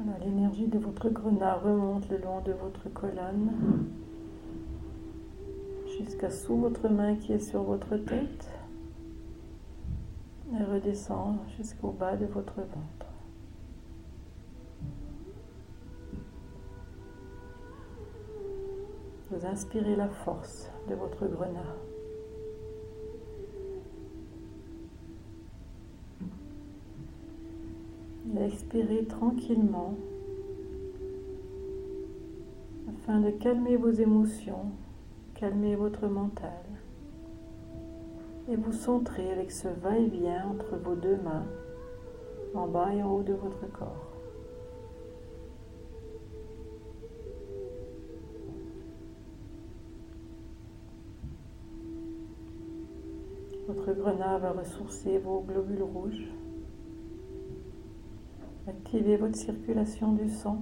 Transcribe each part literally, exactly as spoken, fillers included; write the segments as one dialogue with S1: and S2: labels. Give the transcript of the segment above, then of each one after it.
S1: Voilà, l'énergie de votre grenat remonte le long de votre colonne jusqu'à sous votre main qui est sur votre tête et redescend jusqu'au bas de votre ventre. Vous inspirez la force de votre grenat. Et expirez tranquillement afin de calmer vos émotions, calmer votre mental et vous centrer avec ce va-et-vient entre vos deux mains, en bas et en haut de votre corps. Votre grenat va ressourcer vos globules rouges, activer votre circulation du sang,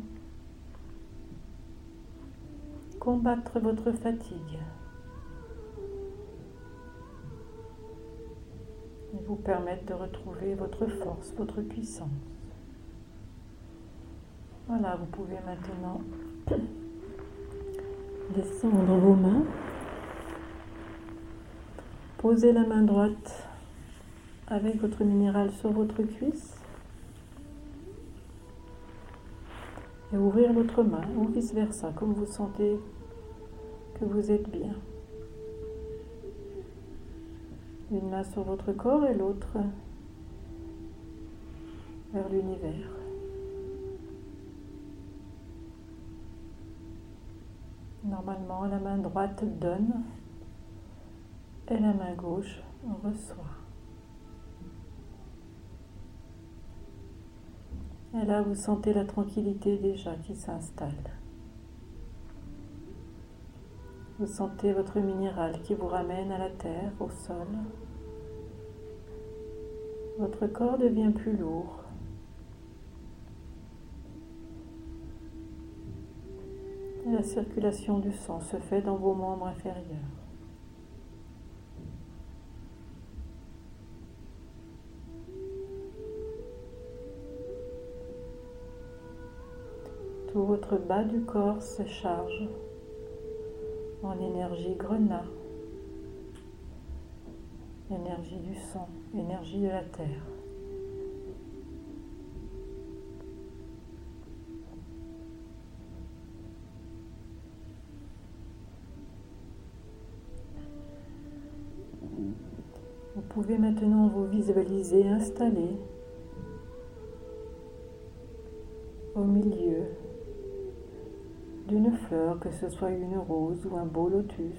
S1: combattre votre fatigue et vous permettre de retrouver votre force, votre puissance. Voilà, vous pouvez maintenant descendre vos mains, poser la main droite avec votre minéral sur votre cuisse et ouvrir l'autre main ou vice versa, comme vous sentez que vous êtes bien. Une main sur votre corps et l'autre vers l'univers. Normalement, la main droite donne et la main gauche reçoit. Et là, vous sentez la tranquillité déjà qui s'installe. Vous sentez votre minéral qui vous ramène à la terre, au sol. Votre corps devient plus lourd. Et la circulation du sang se fait dans vos membres inférieurs. Tout votre bas du corps se charge en énergie grenat, énergie du sang, énergie de la terre. Vous pouvez maintenant vous visualiser installé au milieu d'une fleur, que ce soit une rose ou un beau lotus,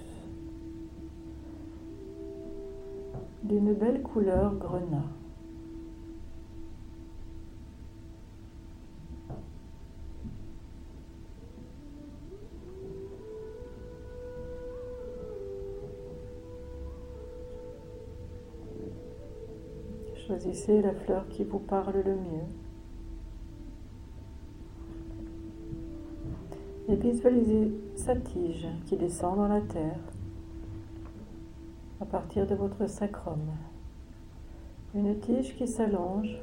S1: d'une belle couleur grenat. Choisissez la fleur qui vous parle le mieux. Et visualisez sa tige qui descend dans la terre à partir de votre sacrum. Une tige qui s'allonge,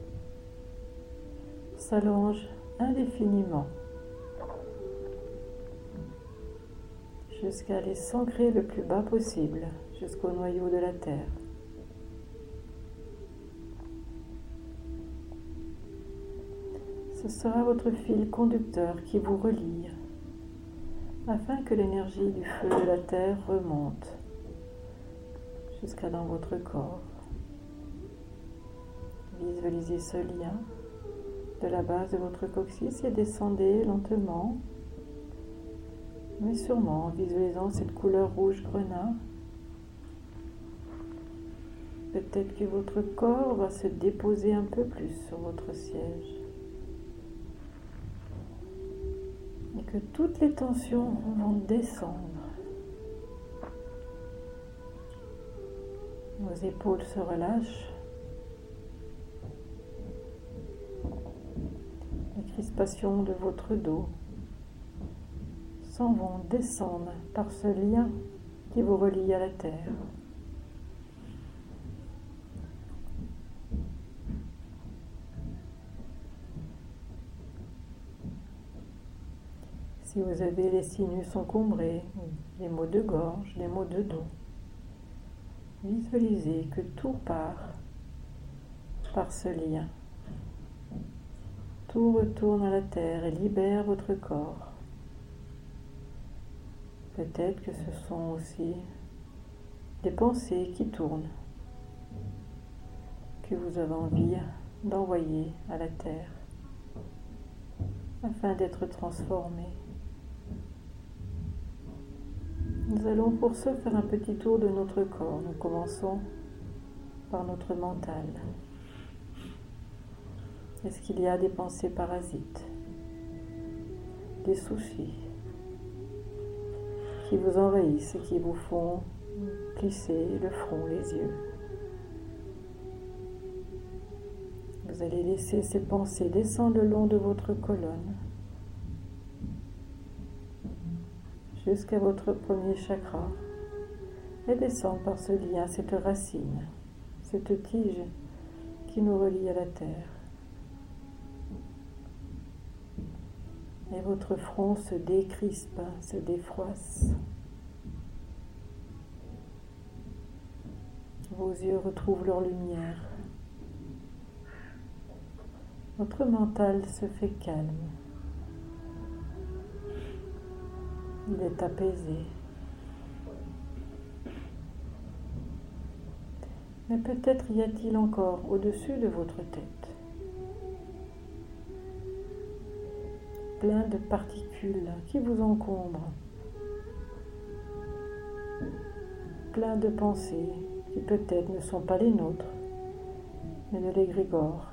S1: s'allonge indéfiniment jusqu'à aller s'ancrer le plus bas possible, jusqu'au noyau de la terre. Ce sera votre fil conducteur qui vous relie afin que l'énergie du feu de la terre remonte jusqu'à dans votre corps. Visualisez ce lien de la base de votre coccyx et descendez lentement, mais sûrement en visualisant cette couleur rouge grenat. Peut-être que votre corps va se déposer un peu plus sur votre siège. Et que toutes les tensions vont descendre. Vos épaules se relâchent. Les crispations de votre dos s'en vont descendre par ce lien qui vous relie à la terre. Si vous avez les sinus encombrés, des maux de gorge, des maux de dos, visualisez que tout part par ce lien. Tout retourne à la terre et libère votre corps. Peut-être que ce sont aussi des pensées qui tournent, que vous avez envie d'envoyer à la terre, afin d'être transformés. Nous allons pour ce faire un petit tour de notre corps. Nous commençons par notre mental. Est-ce qu'il y a des pensées parasites, des soucis qui vous envahissent et qui vous font plisser le front, les yeux? Vous allez laisser ces pensées descendre le long de votre colonne jusqu'à votre premier chakra et descendre par ce lien, cette racine, cette tige qui nous relie à la terre. Et votre front se décrispe, se défroisse. Vos yeux retrouvent leur lumière. Votre mental se fait calme. Il est apaisé. Mais peut-être y a-t-il encore au-dessus de votre tête plein de particules qui vous encombrent, plein de pensées qui peut-être ne sont pas les nôtres, mais de l'égrégore,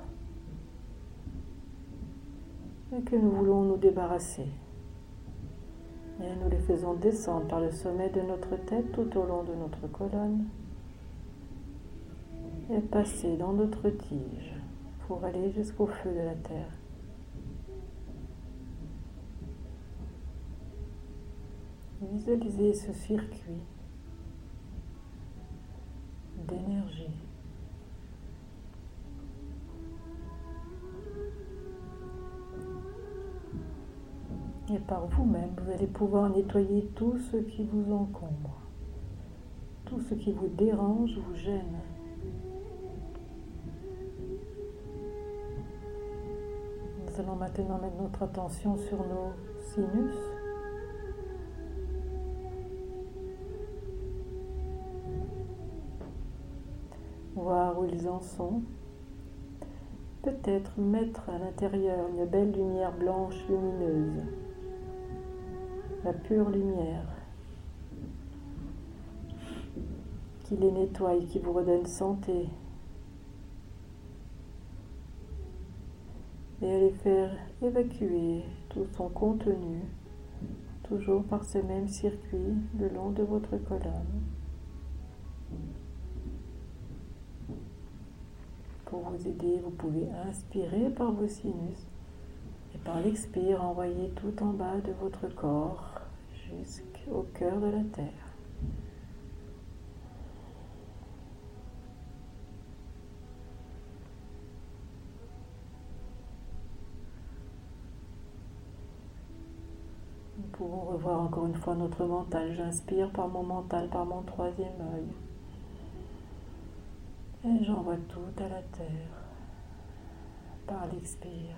S1: et que nous voulons nous débarrasser. Et nous les faisons descendre par le sommet de notre tête tout au long de notre colonne et passer dans notre tige pour aller jusqu'au feu de la terre. Visualisez ce circuit d'énergie. Et par vous-même, vous allez pouvoir nettoyer tout ce qui vous encombre, tout ce qui vous dérange, vous gêne. Nous allons maintenant mettre notre attention sur nos sinus. Voir où ils en sont. Peut-être mettre à l'intérieur une belle lumière blanche lumineuse. La pure lumière qui les nettoie et qui vous redonne santé. Et à les faire évacuer tout son contenu, toujours par ce même circuit le long de votre colonne. Pour vous aider, vous pouvez inspirer par vos sinus et par l'expire, envoyer tout en bas de votre corps jusqu'au cœur de la terre. Nous pouvons revoir encore une fois notre mental. J'inspire par mon mental, par mon troisième œil. Et j'envoie tout à la terre par l'expire.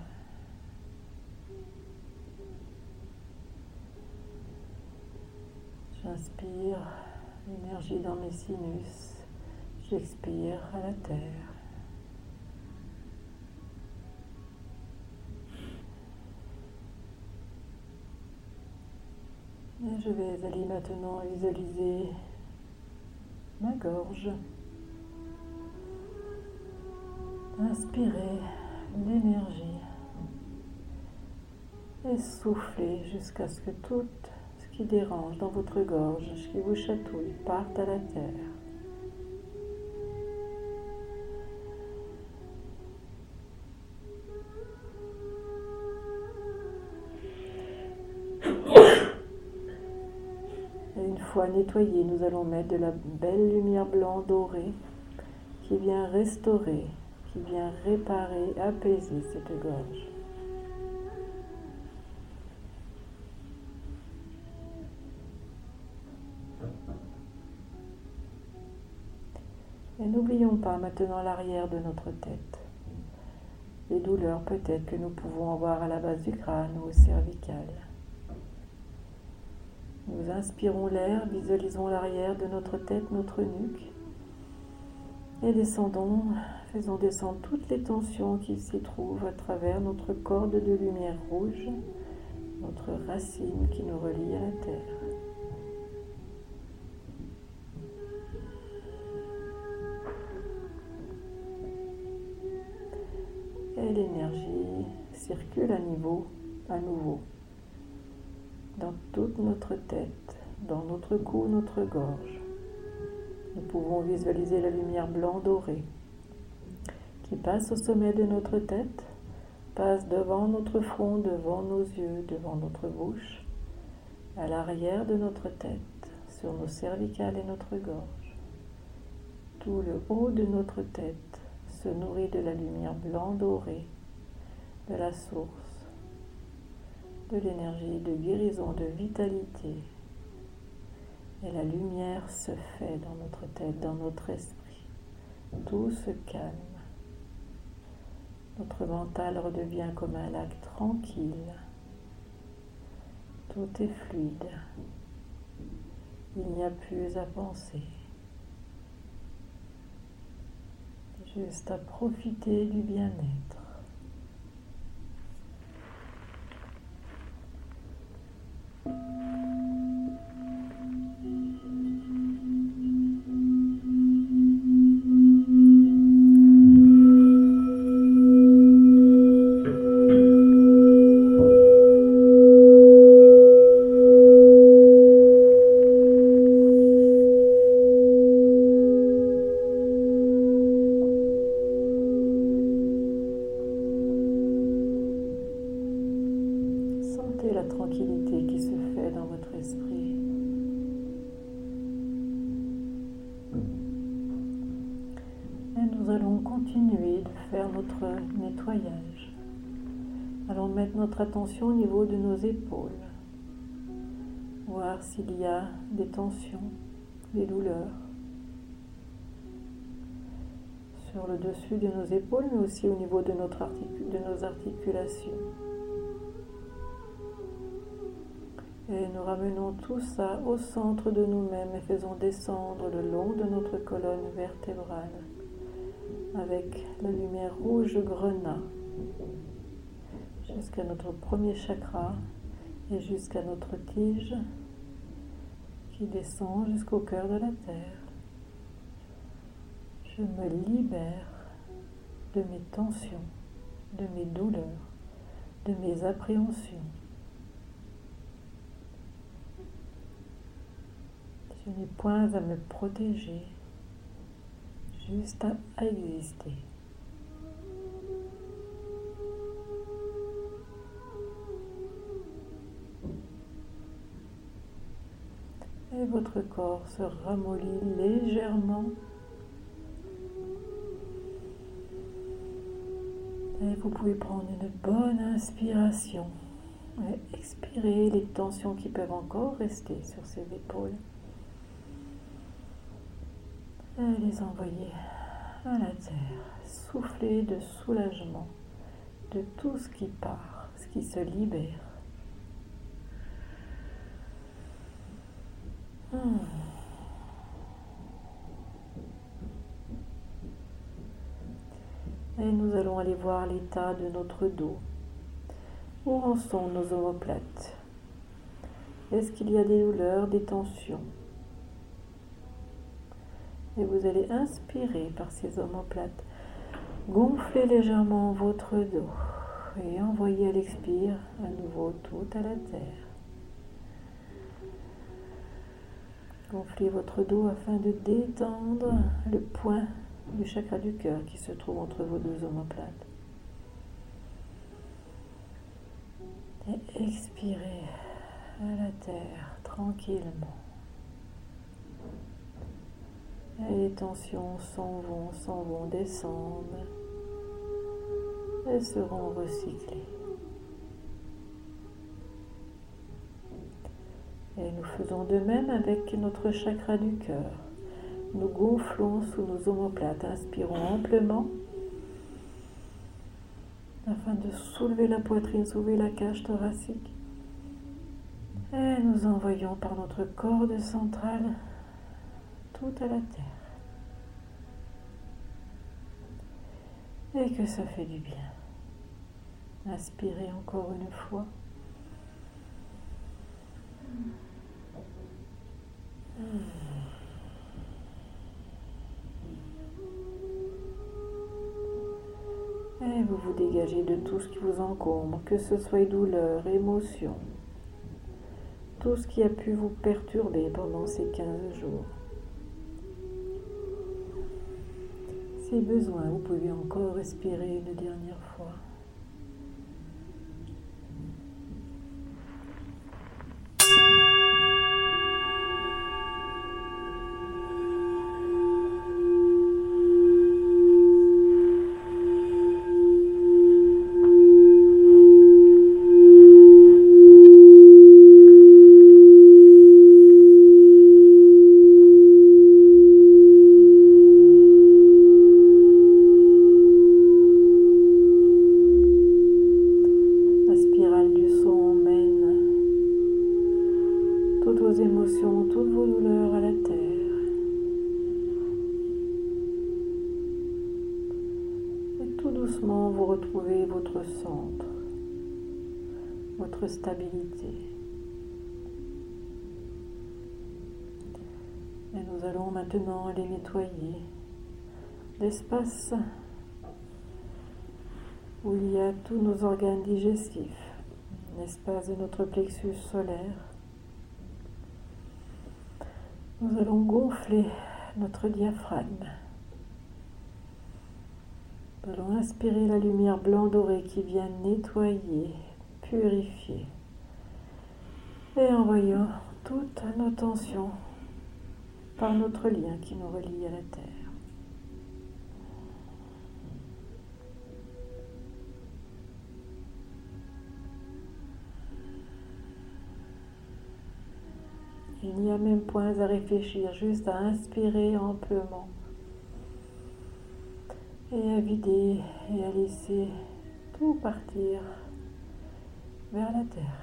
S1: J'inspire l'énergie dans mes sinus. J'expire à la terre. Et je vais aller maintenant visualiser ma gorge. Inspirez l'énergie et soufflez jusqu'à ce que tout ce qui dérange dans votre gorge, ce qui vous chatouille, parte à la terre. Et une fois nettoyé, nous allons mettre de la belle lumière blanc dorée qui vient restaurer, qui vient réparer, apaiser cette gorge. Et n'oublions pas maintenant l'arrière de notre tête. Les douleurs peut-être que nous pouvons avoir à la base du crâne ou au cervical. Nous inspirons l'air, visualisons l'arrière de notre tête, notre nuque. Et descendons, faisons descendre toutes les tensions qui s'y trouvent à travers notre corde de lumière rouge, notre racine qui nous relie à la terre. Et l'énergie circule à niveau, à nouveau, dans toute notre tête, dans notre cou, notre gorge. Nous pouvons visualiser la lumière blanc dorée qui passe au sommet de notre tête, passe devant notre front, devant nos yeux, devant notre bouche, à l'arrière de notre tête, sur nos cervicales et notre gorge. Tout le haut de notre tête se nourrit de la lumière blanc dorée, de la source, de l'énergie de guérison, de vitalité. Et la lumière se fait dans notre tête, dans notre esprit. Tout se calme. Notre mental redevient comme un lac tranquille. Tout est fluide. Il n'y a plus à penser. Juste à profiter du bien-être. La tranquillité qui se fait dans votre esprit. Et nous allons continuer de faire notre nettoyage. Allons mettre notre attention au niveau de nos épaules. Voir s'il y a des tensions, des douleurs. Sur le dessus de nos épaules, mais aussi au niveau de, notre articu- de nos articulations. Et nous ramenons tout ça au centre de nous-mêmes et faisons descendre le long de notre colonne vertébrale avec la lumière rouge grenat jusqu'à notre premier chakra et jusqu'à notre tige qui descend jusqu'au cœur de la terre. Je me libère de mes tensions, de mes douleurs, de mes appréhensions. Je n'ai point à me protéger, juste à, à exister. Et votre corps se ramollit légèrement. Et vous pouvez prendre une bonne inspiration et expirer les tensions qui peuvent encore rester sur ces épaules. Et les envoyer à la terre, souffler de soulagement de tout ce qui part, ce qui se libère. Hmm. Et nous allons aller voir l'état de notre dos. Où en sont nos omoplates? Est-ce qu'il y a des douleurs, des tensions? Et vous allez inspirer par ces omoplates. Gonflez légèrement votre dos et envoyez à l'expire à nouveau tout à la terre. Gonflez votre dos afin de détendre le point du chakra du cœur qui se trouve entre vos deux omoplates. Et expirez à la terre tranquillement. Et les tensions s'en vont, s'en vont descendre et seront recyclées. Et nous faisons de même avec notre chakra du cœur. nous gonflons sous nos omoplates. Inspirons amplement afin de soulever la poitrine, soulever la cage thoracique. Et nous envoyons par notre corde centrale tout à la terre. Et que ça fait du bien. Inspirez encore une fois. Et vous vous dégagez de tout ce qui vous encombre, que ce soit douleur, émotion, tout ce qui a pu vous perturber pendant ces quinze jours. Si besoin, vous pouvez encore respirer une dernière fois. Toutes vos émotions, toutes vos douleurs à la terre. Et tout doucement, vous retrouvez votre centre, votre stabilité. Et nous allons maintenant aller nettoyer l'espace où il y a tous nos organes digestifs, l'espace de notre plexus solaire. Nous allons gonfler notre diaphragme. Nous allons inspirer la lumière blanc doré qui vient nettoyer, purifier. Et envoyons toutes nos tensions par notre lien qui nous relie à la terre. Il n'y a même point à réfléchir, juste à inspirer amplement et à vider et à laisser tout partir vers la terre.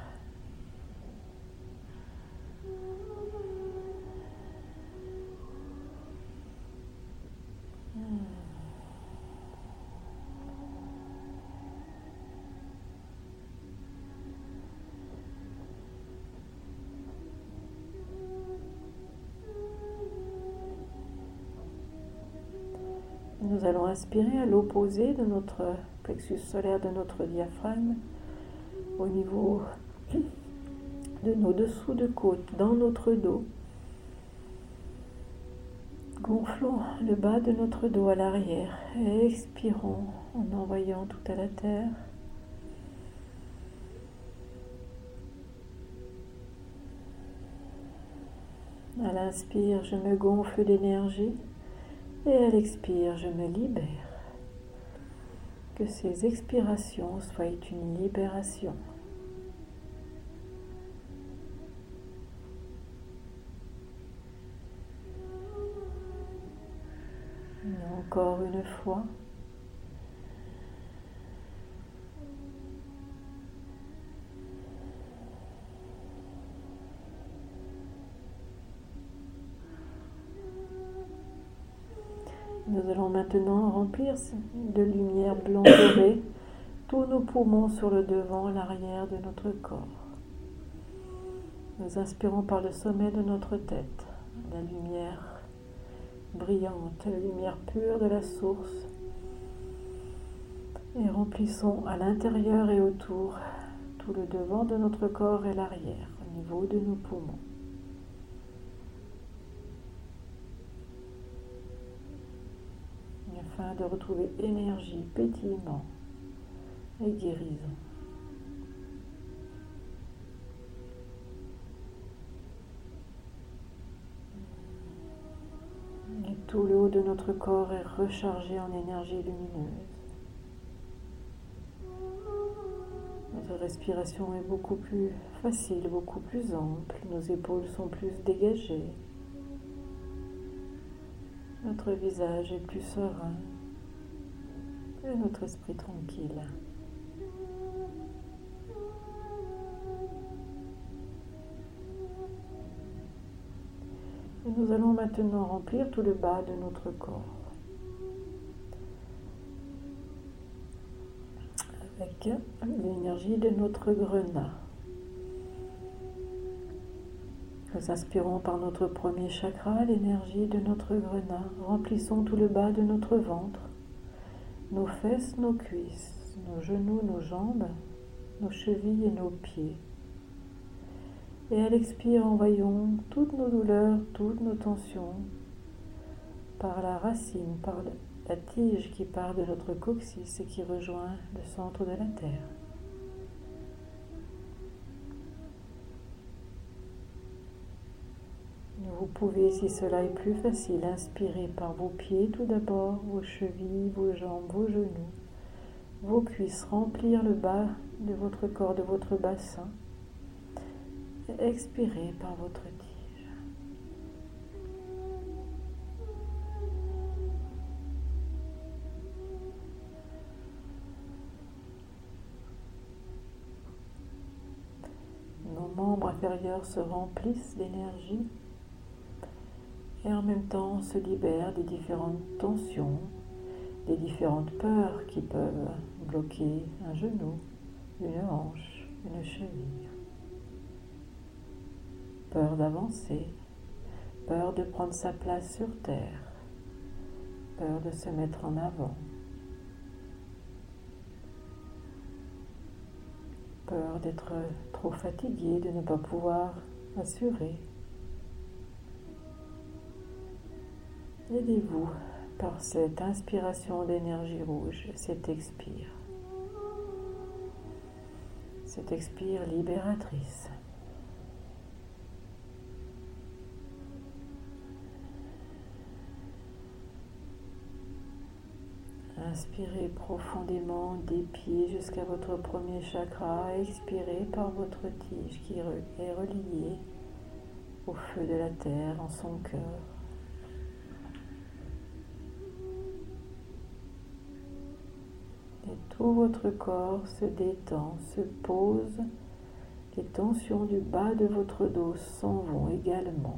S1: Nous allons inspirer à l'opposé de notre plexus solaire, de notre diaphragme, au niveau de nos dessous de côte, dans notre dos. Gonflons le bas de notre dos à l'arrière et expirons en envoyant tout à la terre. À l'inspire, je me gonfle d'énergie. Et à l'expire, je me libère. Que ces expirations soient une libération. Et encore une fois. Nous allons maintenant remplir de lumière blanc dorée tous nos poumons sur le devant et l'arrière de notre corps. Nous inspirons par le sommet de notre tête la lumière brillante, la lumière pure de la source et remplissons à l'intérieur et autour tout le devant de notre corps et l'arrière au niveau de nos poumons. Afin de retrouver énergie, pétillement et guérison. Et tout le haut de notre corps est rechargé en énergie lumineuse. Notre respiration est beaucoup plus facile, beaucoup plus ample. Nos épaules sont plus dégagées. Notre visage est plus serein et notre esprit tranquille. Et nous allons maintenant remplir tout le bas de notre corps avec l'énergie de notre grenat. Nous inspirons par notre premier chakra l'énergie de notre grenat. Remplissons tout le bas de notre ventre, nos fesses, nos cuisses, nos genoux, nos jambes, nos chevilles et nos pieds. Et à l'expire, envoyons toutes nos douleurs, toutes nos tensions par la racine, par la tige qui part de notre coccyx et qui rejoint le centre de la terre. Vous pouvez, si cela est plus facile, inspirer par vos pieds tout d'abord, vos chevilles, vos jambes, vos genoux, vos cuisses, remplir le bas de votre corps, de votre bassin. Et expirez par votre tige. Nos membres inférieurs se remplissent d'énergie et en même temps se libèrent des différentes tensions, des différentes peurs qui peuvent bloquer un genou, une hanche, une cheville. Peur d'avancer, peur de prendre sa place sur terre, peur de se mettre en avant, peur d'être trop fatigué, de ne pas pouvoir assurer. Aidez-vous par cette inspiration d'énergie rouge, cette expire, cette expire libératrice. Inspirez profondément des pieds jusqu'à votre premier chakra. Expirez par votre tige qui est reliée au feu de la terre en son cœur. Et tout votre corps se détend, se pose. Les tensions du bas de votre dos s'en vont également.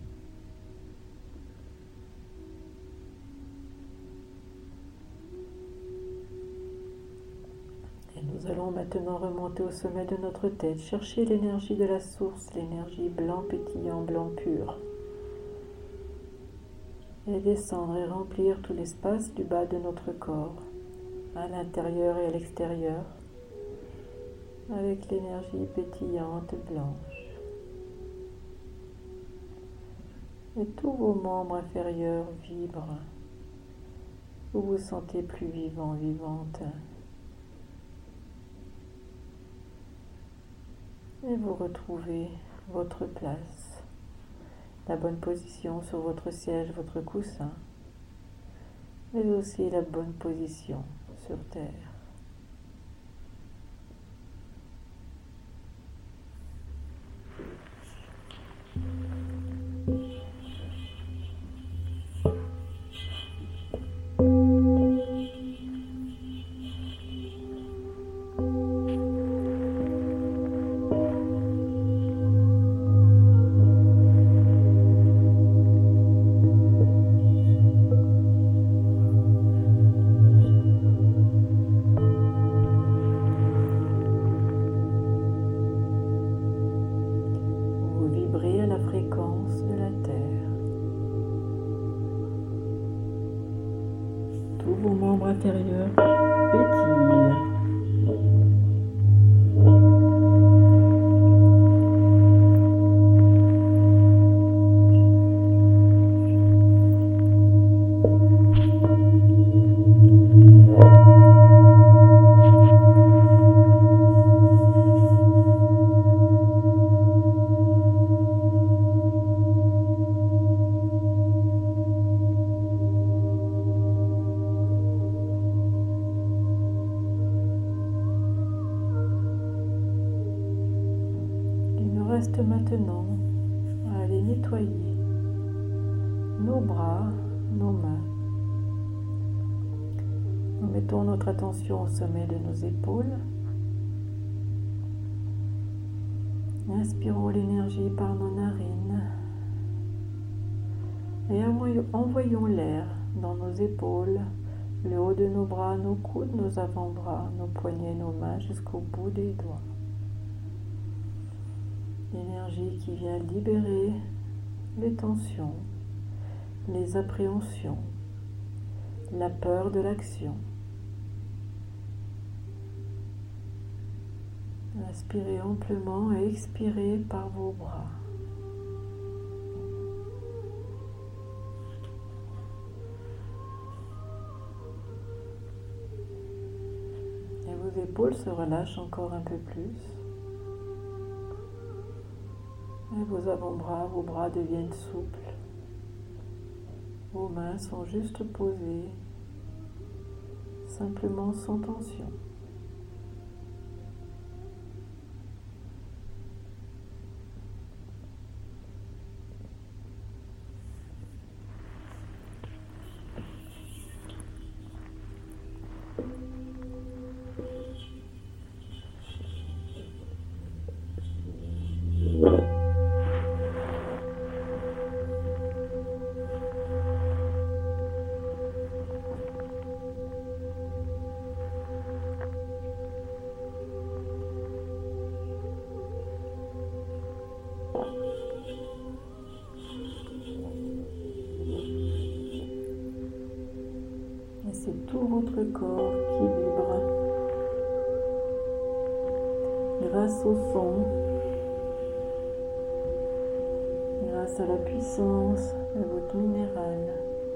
S1: Et nous allons maintenant remonter au sommet de notre tête, chercher l'énergie de la source, l'énergie blanc pétillant, blanc pur. Et descendre et remplir tout l'espace du bas de notre corps, à l'intérieur et à l'extérieur, avec l'énergie pétillante blanche. Et tous vos membres inférieurs vibrent. Vous vous sentez plus vivant, vivante. Et vous retrouvez votre place, la bonne position sur votre siège, votre coussin, mais aussi la bonne position sur terre. Tous vos membres intérieurs pétillent. Reste maintenant à aller nettoyer nos bras, nos mains. Nous mettons notre attention au sommet de nos épaules. Inspirons l'énergie par nos narines et envoyons l'air dans nos épaules, le haut de nos bras, nos coudes, nos avant-bras, nos poignets, nos mains jusqu'au bout des doigts. L'énergie qui vient libérer les tensions, les appréhensions, la peur de l'action. Inspirez amplement et expirez par vos bras. Et vos épaules se relâchent encore un peu plus. Et vos avant-bras, vos bras deviennent souples. Vos mains sont juste posées, simplement sans tension. Et c'est tout votre corps qui vibre grâce au son, grâce à la puissance de votre minéral,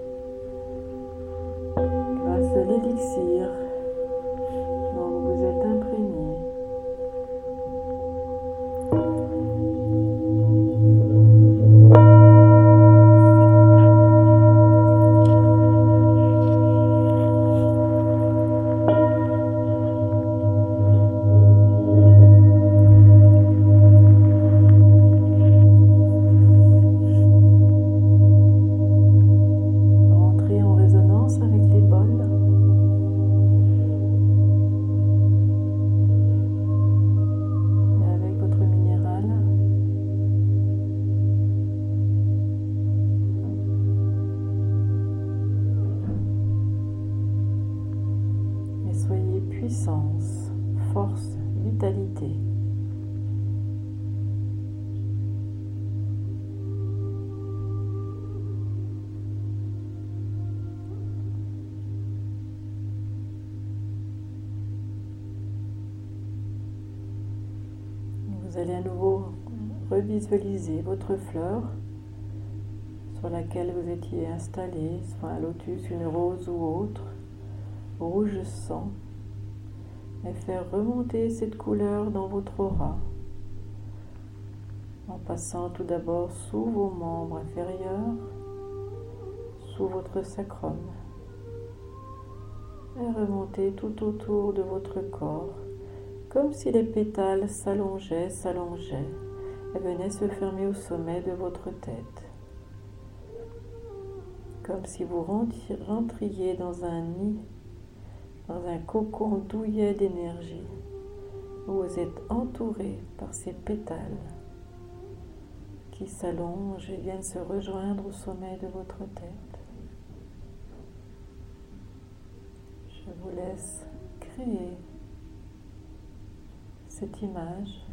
S1: grâce à l'élixir dont vous vous êtes imprégné. Puissance, force, vitalité. Vous allez à nouveau revisualiser votre fleur sur laquelle vous étiez installé, soit un lotus, une rose ou autre, rouge sang. Et faire remonter cette couleur dans votre aura, en passant tout d'abord sous vos membres inférieurs, sous votre sacrum, et remonter tout autour de votre corps, comme si les pétales s'allongeaient, s'allongeaient, et venaient se fermer au sommet de votre tête, comme si vous rentriez dans un nid, dans un cocon douillet d'énergie, où vous êtes entouré par ces pétales qui s'allongent et viennent se rejoindre au sommet de votre tête. Je vous laisse créer cette image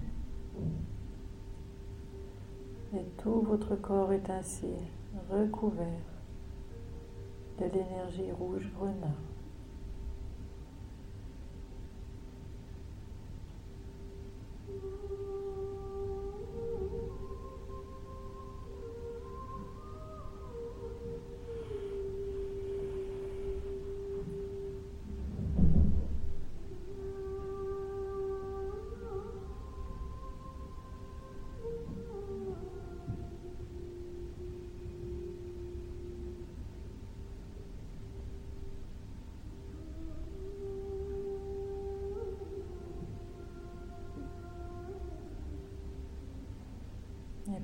S1: et tout votre corps est ainsi recouvert de l'énergie rouge grenat.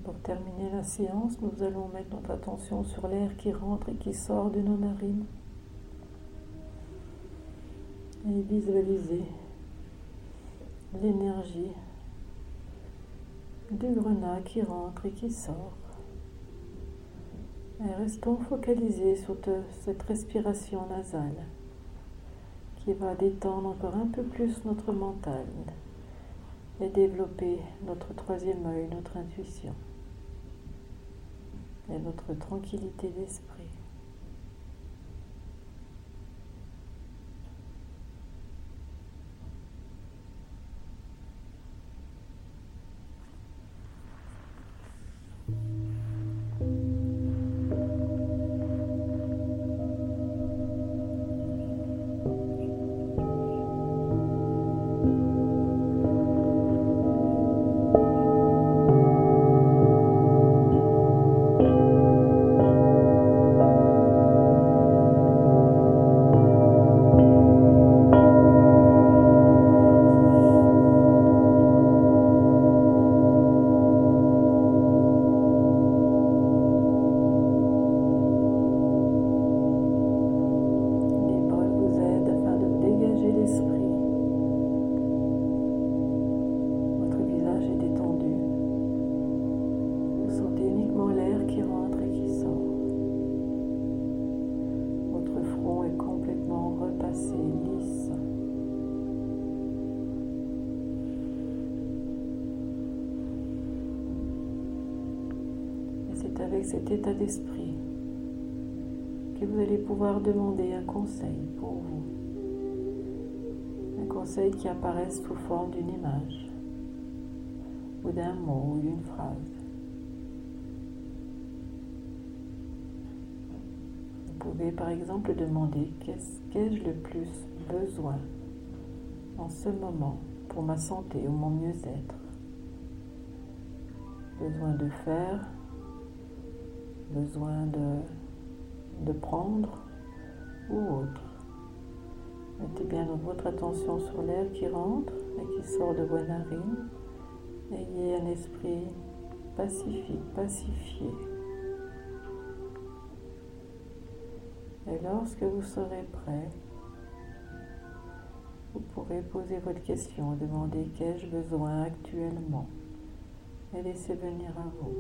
S1: Pour terminer la séance, nous allons mettre notre attention sur l'air qui rentre et qui sort de nos narines et visualiser l'énergie du grenat qui rentre et qui sort. Et restons focalisés sur cette respiration nasale qui va détendre encore un peu plus notre mental et développer notre troisième œil, notre intuition et notre tranquillité d'esprit. Avec cet état d'esprit que vous allez pouvoir demander un conseil pour vous, un conseil qui apparaisse sous forme d'une image ou d'un mot ou d'une phrase. Vous pouvez par exemple demander qu'est-ce qu'ai-je le plus besoin en ce moment pour ma santé ou mon mieux-être. Besoin de faire, besoin de, de prendre ou autre. Mettez bien donc votre attention sur l'air qui rentre et qui sort de vos narines. Ayez un esprit pacifique, pacifié. Et lorsque vous serez prêt, vous pourrez poser votre question et demander qu'ai-je besoin actuellement et laissez venir à vous.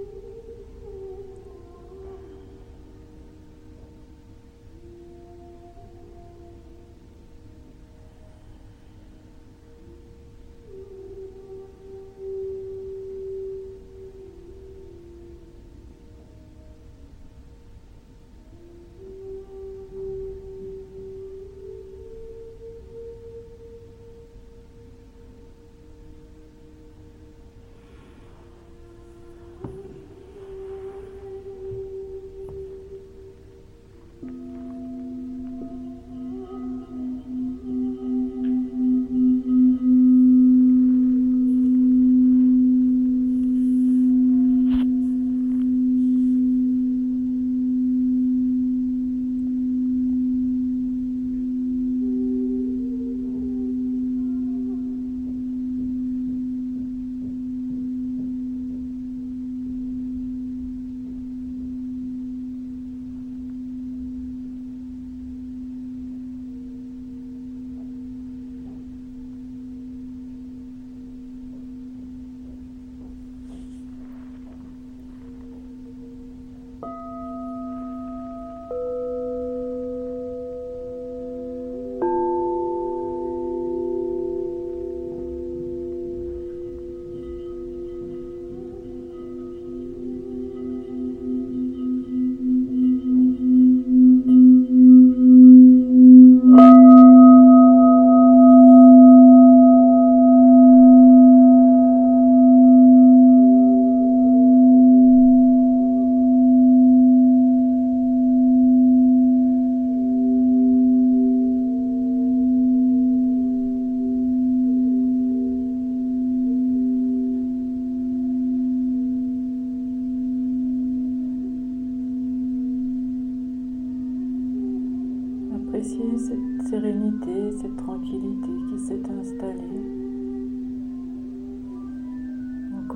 S1: Appréciez cette sérénité, cette tranquillité qui s'est installée. Encore un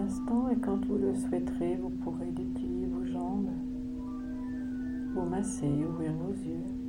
S1: instant et quand vous le souhaiterez, vous pourrez déplier vos jambes, vous masser, ouvrir vos yeux.